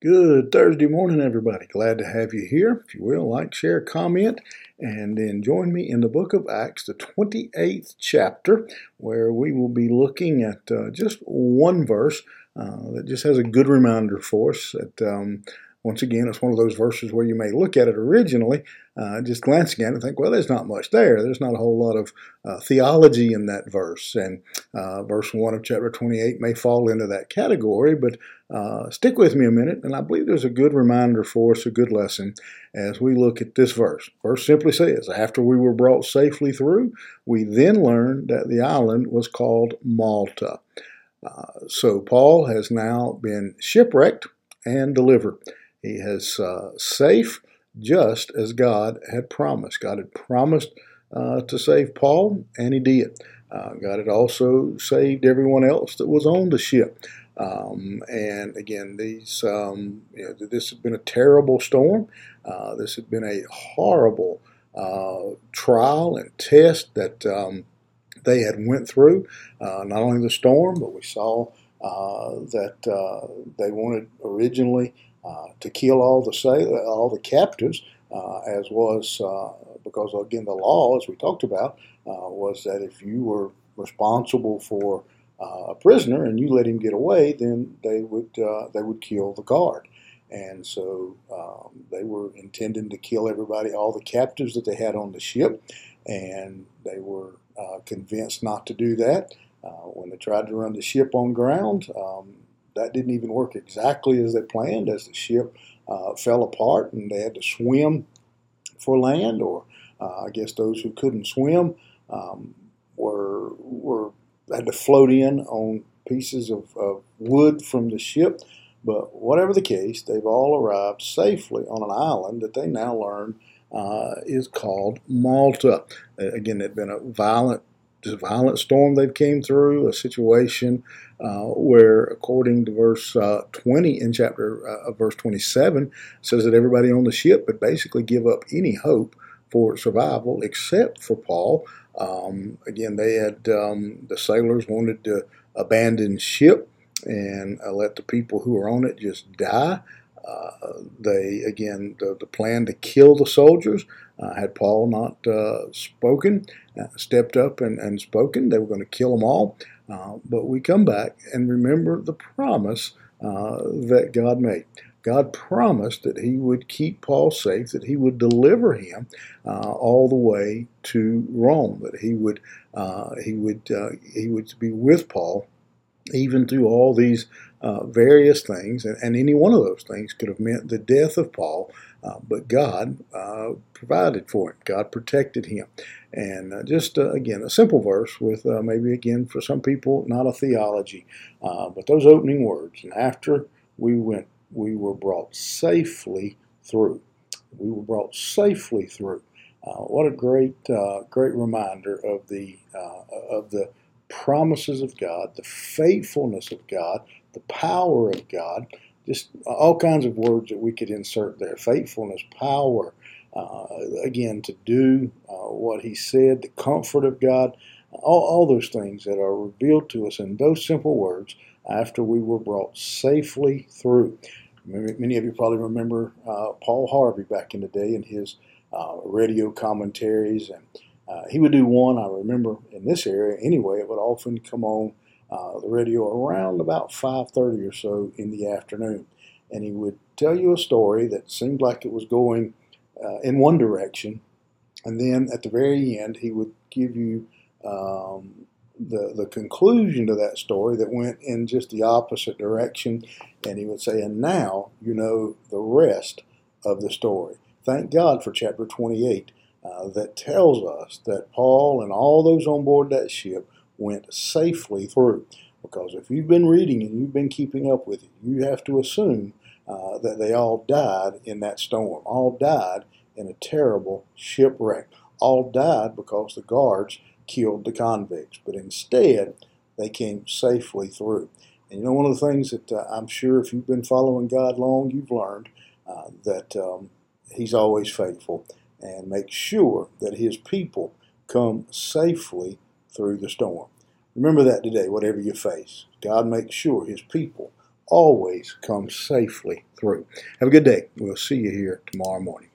Good Thursday morning, everybody. Glad to have you here. If you will, like, share, comment, and then join me in the book of Acts, the 28th chapter, where we will be looking at just one verse that just has a good reminder for us that, once again, it's one of those verses where you may look at it originally, just glancing at it and think, well, there's not much there. There's not a whole lot of theology in that verse. And verse 1 of chapter 28 may fall into that category, but stick with me a minute, and I believe there's a good reminder for us, a good lesson, as we look at this verse. Verse simply says, after we were brought safely through, we then learned that the island was called Malta. So Paul has now been shipwrecked and delivered. He has safe, just as God had promised. God had promised to save Paul, and he did. God had also saved everyone else that was on the ship. And again, this had been a terrible storm. This had been a horrible trial and test that they had went through. Not only the storm, but we saw that they wanted originally to kill all the captives, as was because again the law, as we talked about, was that if you were responsible for a prisoner and you let him get away, then they would kill the guard. And so they were intending to kill everybody, all the captives that they had on the ship, and they were convinced not to do that. When they tried to run the ship on ground, that didn't even work exactly as they planned, as the ship fell apart and they had to swim for land, or I guess those who couldn't swim were had to float in on pieces of wood from the ship. But whatever the case, they've all arrived safely on an island that they now learn is called Malta. Again, it had been a violent storm they've came through, a situation where, according to verse 20 in verse 27, says that everybody on the ship would basically give up any hope for survival except for Paul. Again, they had the sailors wanted to abandon ship and let the people who were on it just die. The plan to kill the soldiers, had Paul not stepped up and spoken, they were going to kill them all. But we come back and remember the promise that God made. God promised that he would keep Paul safe, that he would deliver him all the way to Rome, that he would be with Paul even through all these various things, and any one of those things could have meant the death of Paul, but God provided for him. God protected him. And again, a simple verse with maybe, again, for some people, not a theology, but those opening words, and after we were brought safely through. We were brought safely through. What a great reminder of the promises of God, the faithfulness of God, the power of God, just all kinds of words that we could insert there. Faithfulness, power, again, to do what he said, the comfort of God, all those things that are revealed to us in those simple words after we were brought safely through. Many of you probably remember Paul Harvey back in the day and his radio commentaries, and he would do one, I remember, in this area anyway. It would often come on the radio around about 5:30 or so in the afternoon. And he would tell you a story that seemed like it was going in one direction. And then at the very end, he would give you the conclusion to that story that went in just the opposite direction. And he would say, and now you know the rest of the story. Thank God for chapter 28. That tells us that Paul and all those on board that ship went safely through. Because if you've been reading and you've been keeping up with it, you have to assume that they all died in that storm, all died in a terrible shipwreck, all died because the guards killed the convicts. But instead, they came safely through. And you know, one of the things that I'm sure if you've been following God long, you've learned that he's always faithful and make sure that his people come safely through the storm. Remember that today, whatever you face. God makes sure his people always come safely through. Have a good day. We'll see you here tomorrow morning.